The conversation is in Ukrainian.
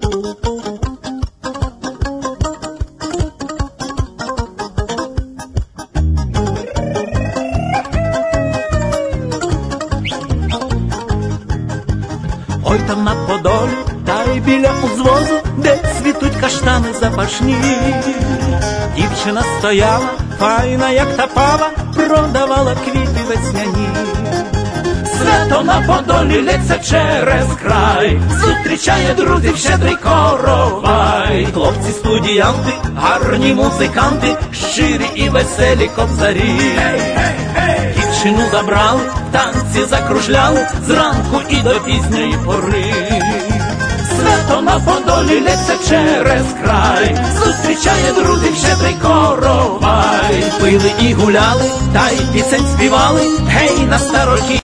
Ой, там на Подолі, та й біля узвозу, де цвітуть каштани запашні. Дівчина стояла, файна, як та пава, продавала квіти весняні. Свято на Подолі лється через край, зустрічає друзів щедрий коровай. Хлопці студіянти, гарні музиканти, щирі і веселі кобзарі. Дівчину забрали, в танці закружляли, зранку і до пізньої пори. Свято на Подолі лється через край, зустрічає друзів щедрий коровай. Пили і гуляли, та й пісень співали, гей, на староті.